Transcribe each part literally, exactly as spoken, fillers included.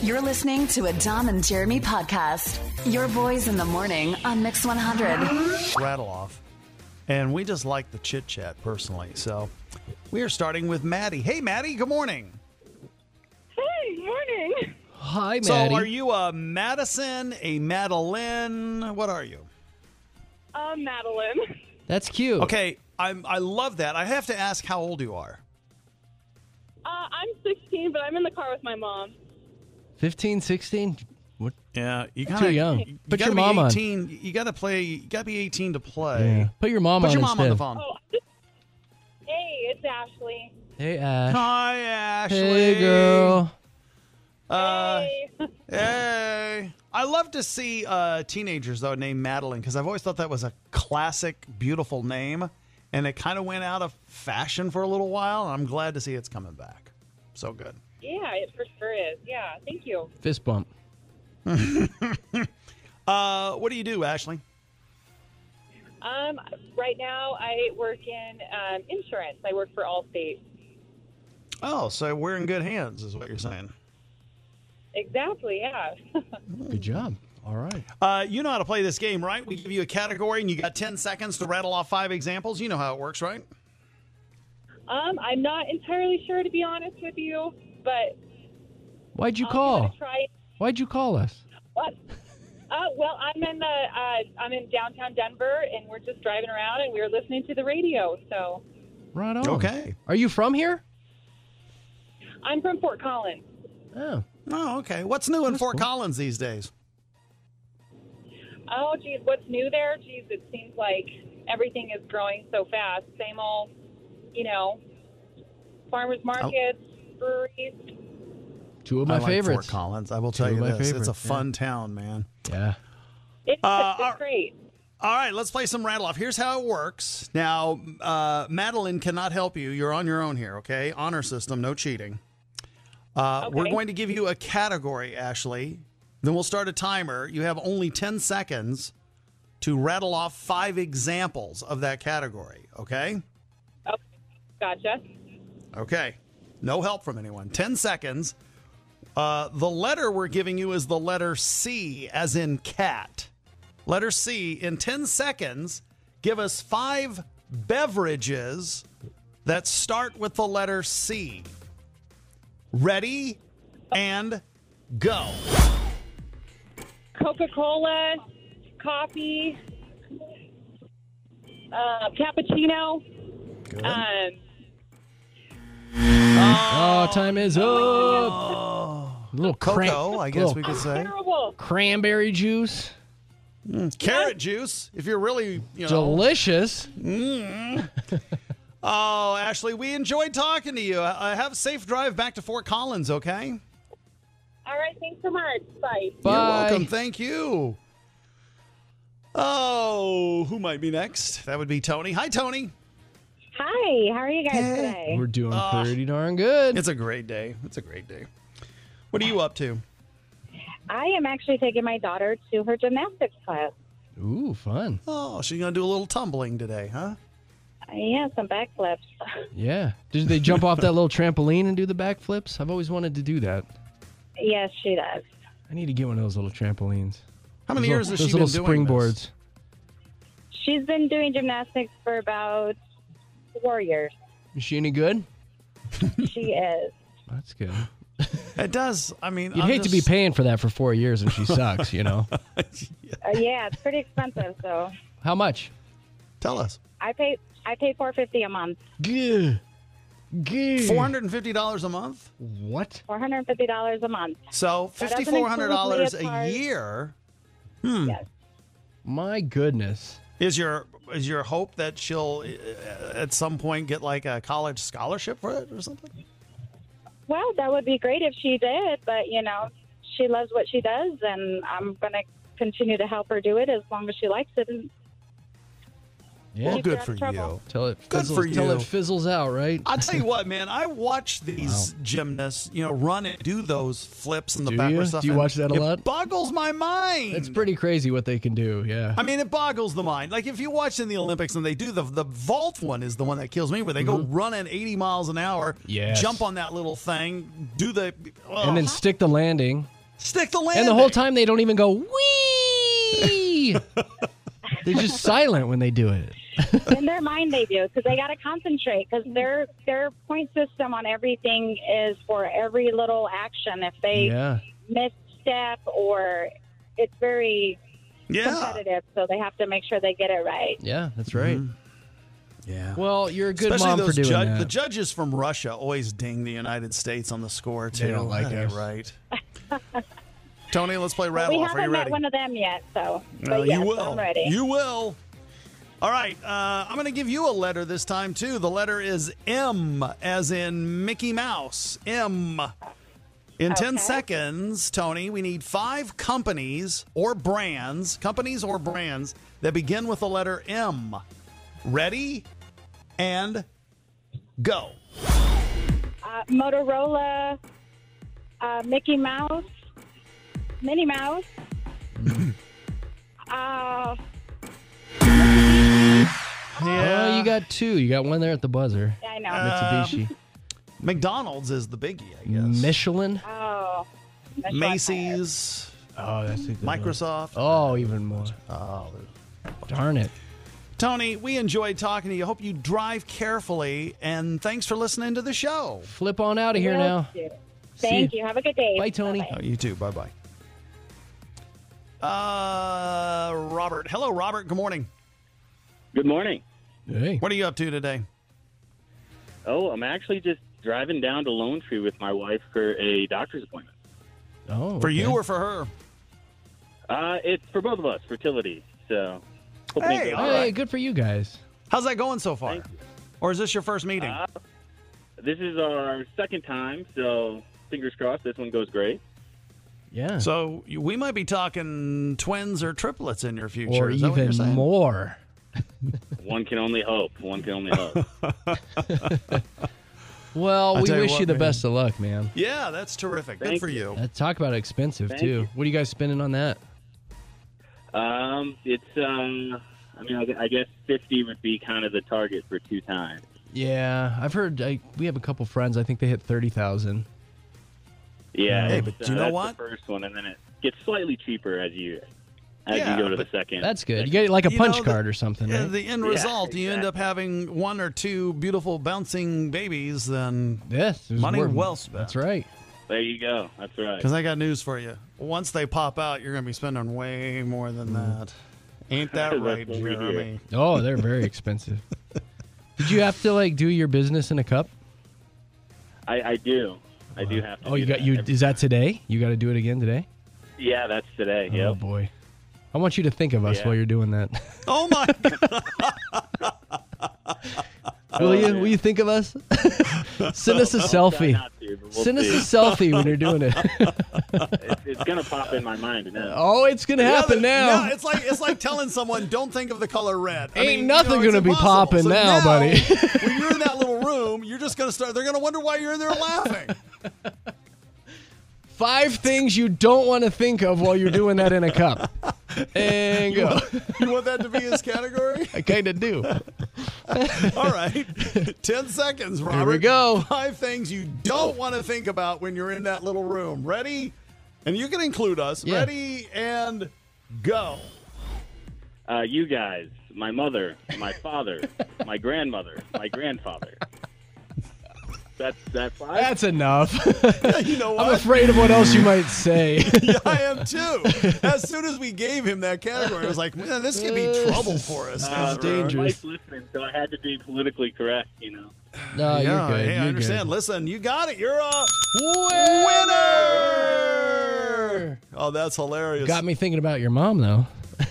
You're listening to a Dom and Jeremy podcast. Your boys in the morning on Mix one hundred. Rattle off. And we just like the chit chat personally. So we are starting with Maddie. Hey, Maddie, good morning. Hey, morning. Hi, Maddie. So are you a Madison, a Madeline? What are you? Uh, Madeline. That's cute. Okay, I'm, I love that. I have to ask how old you are. Uh, I'm sixteen, but I'm in the car with my mom. fifteen, sixteen? What? Yeah, you Too gotta, young. You, Put you your gotta mom on. be eighteen. You gotta play. You gotta be eighteen to play. Yeah. Put your mom Put on your mom on instead. the phone. Oh, hey, it's Ashley. Hey, Ash. Hi, Ashley. Hey, girl. Uh, Hey. hey. I love to see uh, teenagers, though, named Madeline, because I've always thought that was a classic, beautiful name, and it kind of went out of fashion for a little while, and I'm glad to see it's coming back. So good. Yeah, it for sure is. Yeah, thank you. Fist bump. Uh, what do you do, Ashley? Um, right now I work in um, insurance. I work for Allstate. Oh, so we're in good hands, is what you're saying. Exactly. Yeah. Good job. All right. Uh, you know how to play this game, right? We give you a category, and you got ten seconds to rattle off five examples. You know how it works, right? um, I'm not entirely sure, to be honest with you, but Why'd you I'm call? gonna try. Why'd you call us? What? Uh, well, I'm in the uh, I'm in downtown Denver, and we're just driving around, and we were listening to the radio. So Right on. Okay. Are you from here? I'm from Fort Collins. Oh. Oh, okay. What's new in That's Fort cool. Collins these days? Oh, geez, what's new there? Geez, it seems like everything is growing so fast. Same old, you know, farmers markets, breweries. Two of my I like favorites. Fort Collins. I will tell Two you of my this. It's a favorites, yeah. fun town, man. Yeah. It's, Uh, it's our- great. All right, let's play some rattle off. Here's how it works. Now, uh, Madeline cannot help you. You're on your own here, okay? Honor system, no cheating. Uh, We're Okay. going to give you a category, Ashley. Then we'll start a timer. You have only ten seconds to rattle off five examples of that category, okay? Oh, gotcha. Okay. No help from anyone. ten seconds. Uh, the letter we're giving you is the letter C, as in cat. Letter C. In ten seconds, give us five beverages that start with the letter C. Ready and go. Coca-Cola, coffee, uh, cappuccino. Good. Um, Oh, time is up. Oh. A little cran- Cocoa, I guess little we could say. terrible. cranberry juice. Carrot juice, if you're really, you know. Delicious. Oh, Ashley, we enjoyed talking to you. Uh, have a safe drive back to Fort Collins, okay? All right, thanks so much. Bye. Bye. You're welcome. Thank you. Oh, who might be next? That would be Tony. Hi, Tony. Hi, how are you guys Hey. today? We're doing Ah. pretty darn good. It's a great day. It's a great day. What are you up to? I am actually taking my daughter to her gymnastics class. Ooh, fun. Oh, she's going to do a little tumbling today, huh? Uh, yeah, some backflips. Yeah. Did they jump off that little trampoline and do the backflips? I've always wanted to do that. Yes, she does. I need to get one of those little trampolines. How many Those years little, has she those been little doing springboards. this? She's been doing gymnastics for about four years. Is she any good? She is. That's good. It does. I mean, You'd I'm hate to be just- paying for that for four years and she sucks, you know? Uh, yeah, it's pretty expensive. So How much? Tell us. I pay I pay four fifty a month. Gah. Gah. four hundred fifty dollars a month? What? Four hundred fifty dollars a month. So That doesn't fifty-four hundred dollars include a leotards. year. Hmm. Yes. My goodness. Is your is your hope that she'll uh, at some point get like a college scholarship for it or something? Well, that would be great if she did, but you know, she loves what she does, and I'm gonna continue to help her do it as long as she likes it. And Yeah. Well, Keep her good out for of trouble. you. Till it Good fizzles, for till you. it fizzles out, right? I'll tell you what, man. I watch these gymnasts, you know, run and do those flips and the Do backward you? stuff. Do you and watch that a it lot? boggles my mind. It's pretty crazy what they can do, yeah. I mean, it boggles the mind. Like if you watch in the Olympics and they do the the vault one is the one that kills me, where they go running eighty miles an hour, Yes. jump on that little thing, do the, oh, and then stick the landing. Stick the landing. And the whole time they don't even go, wee! They're just silent when they do it. In their mind, they do because they got to concentrate because their their point system on everything is for every little action. If they Yeah. misstep or it's very Yeah. competitive, so they have to make sure they get it right. Yeah, that's right. Yeah. Well, you're a good Especially mom for those doing judge- that. the judges from Russia always ding the United States on the score too. They don't like That ain't us. right. Tony, let's play we rattle off. Are haven't you met ready? one of them yet, so but Uh, yes, you will. I'm ready. You will. All right. Uh, I'm going to give you a letter this time, too. The letter is M, as in Mickey Mouse. M. In ten Okay. seconds, Tony, we need five companies or brands, companies or brands that begin with the letter M. Ready? And go. Uh, Motorola, uh, Mickey Mouse, Minnie Mouse. uh, Oh, you got two. You got one there at the buzzer. I know. Mitsubishi. McDonald's is the biggie, I guess. Michelin. oh, Michelin tires. Macy's, Oh, that's a good one. Microsoft. Oh, even more. Oh, Darn it. Tony, we enjoyed talking to you. Hope you drive carefully, and thanks for listening to the show. Flip on out of here Will now. do. Thank See you. Have a good day. Bye, Tony. Bye-bye. Oh, you too. Bye bye. Uh, Robert. Hello, Robert. Good morning. Good morning. Hey. What are you up to today? Oh, I'm actually just driving down to Lone Tree with my wife for a doctor's appointment. Oh, For you okay. or for her? Uh, it's for both of us, fertility. So, hoping it Hey, goes all well. Hey, right. good for you guys. How's that going so far? Thank you. Or is this your first meeting? Uh, this is our second time, so fingers crossed this one goes great. Yeah. so you- we might be talking twins or triplets in your future. or Is that what you're even saying? more. One can only hope. One can only hope. Well, I'll we tell you wish what, you the man. best of luck, man. Yeah, that's terrific. Good Thank for you. you. Uh, talk about expensive, Thank too. you. What are you guys spending on that? um, it's, um, I mean, I, I guess fifty would be kind of the target for two times. Yeah, I've heard I, we have a couple friends. I think they hit thirty thousand. Yeah. Hey, it's, but do you uh, know that's what? The first one, and then it gets slightly cheaper as you as Yeah, you go to but the second. That's good. You get like a You punch know, the- card or something, Yeah, right? the end Yeah, result, you end up exactly. having one or two beautiful bouncing babies, then Yes, it was money worth- well spent. That's right. There you go. That's right. Because I got news for you. Once they pop out, you're going to be spending way more than that. Ain't that That's right, what we hear. Jeremy? Oh, they're very expensive. Did you have to like do your business in a cup? I, I do. I do have to. Oh, you do got that you. every- Is that today? You got to do it again today? Yeah, that's today. Oh Yep. boy, I want you to think of us Yeah. while you're doing that. Oh, my God. Will you? man. Will you think of us? Send us a I'll try selfie. not to, but we'll Send us see. a selfie when you're doing it. It's, it's gonna pop in my mind now. Oh, it's gonna happen Yeah, now. no, it's like it's like telling someone, don't think of the color red. I Ain't mean, nothing you know, it's gonna be impossible. popping So now, buddy. when you're in that little room, you're just going to start, they're going to wonder why you're in there laughing. Five things you don't want to think of while you're doing that in a cup. And go. You want that to be his category? I kind of do. All right. Ten seconds, Robert. Here we go. Five things you don't want to think about when you're in that little room. Ready? And you can include us. Yeah. Ready and go. Uh, you guys, my mother, my father, my grandmother, my grandfather. That's that's five. That's enough. You know I'm what? afraid of what else you might say. Yeah, I am too. As soon as we gave him that category, I was like, man, this could be trouble for us. Uh, down the road. dangerous. My wife's listening, so I had to be politically correct. You know. No, Yeah, you're good. hey, you're I understand. Good. Listen, you got it. You're a Winner! winner. Oh, that's hilarious. Got me thinking about your mom, though.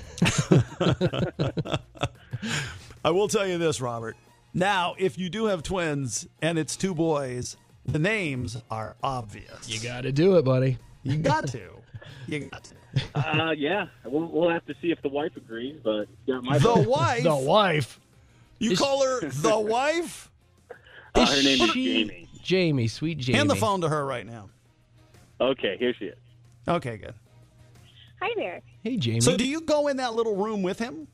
I will tell you this, Robert. Now, if you do have twins and it's two boys, the names are obvious. You got to do it, buddy. You got to. You got to. Uh, yeah, we'll, we'll have to see if the wife agrees, but yeah, my The vote. wife. The wife. You Is- call her the wife? Uh, her name is she- Jamie. Jamie, sweet Jamie. Hand the phone to her right now. Okay, here she is. Okay, good. Hi there. Hey, Jamie. So, do you go in that little room with him?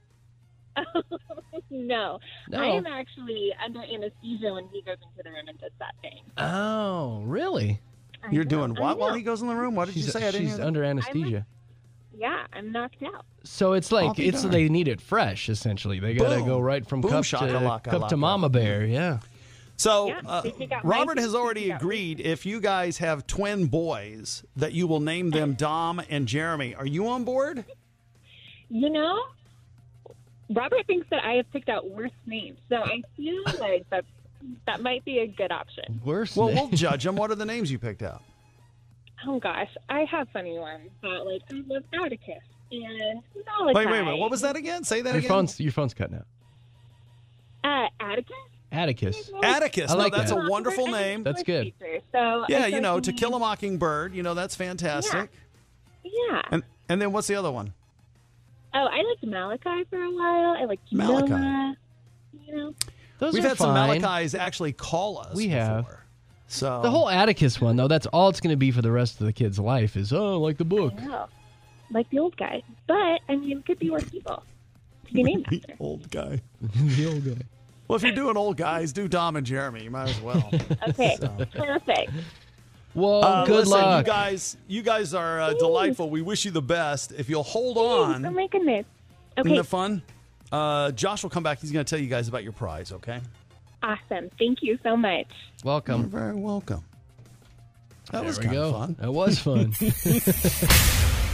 No. No. I am actually under anesthesia when he goes into the room and does that thing. Oh, really? I You're know, doing I what while know. he goes in the room? What did She's, you say? I didn't she's hear that. under anesthesia. Yeah, I'm knocked out. So it's like I'll be it's darned. they need it fresh. Essentially, they gotta Boom. go right from Boom, cup shakalaka, to cup laka. to mama bear. Yeah. So Yeah, uh, they take out my Robert teeth, has they already take out agreed if you guys have twin boys that you will name them Dom and Jeremy. Are you on board? You know, Robert thinks that I have picked out worse names, so I feel like that that might be a good option. Worse. Well, name. we'll judge them. What are the names you picked out? Oh gosh, I have funny ones, but like I love Atticus and Malachi. Wait, wait, wait. What was that again? Say that your again. phone's your phone's cutting out. Uh, Atticus. Atticus. Atticus. I like no, that's that. a wonderful I'm a name. That's good. teacher, So Yeah, I you thought know, he- To Kill a Mockingbird. You know, that's fantastic. Yeah. And and then what's the other one? Oh, I liked Malachi for a while. I liked Malachi. Noah. You know. Those We've are had fine. some Malachis actually call us. We before. have. So The whole Atticus one, though, that's all it's going to be for the rest of the kid's life is, oh, like the book. I know. Like the old guy. But, I mean, it could be worse people to be named after. old guy. the old guy. Well, if you're doing old guys, do Dom and Jeremy. You might as well. Okay, perfect. Well, Uh, good listen, luck. you guys. You guys are uh, delightful. We wish you the best. If you'll hold Oh on, my goodness. isn't Okay, it fun? Uh, Josh will come back. He's going to tell you guys about your prize. Okay. awesome. Thank you so much. You're Welcome. very welcome. That There was we kind go. of fun. That was fun.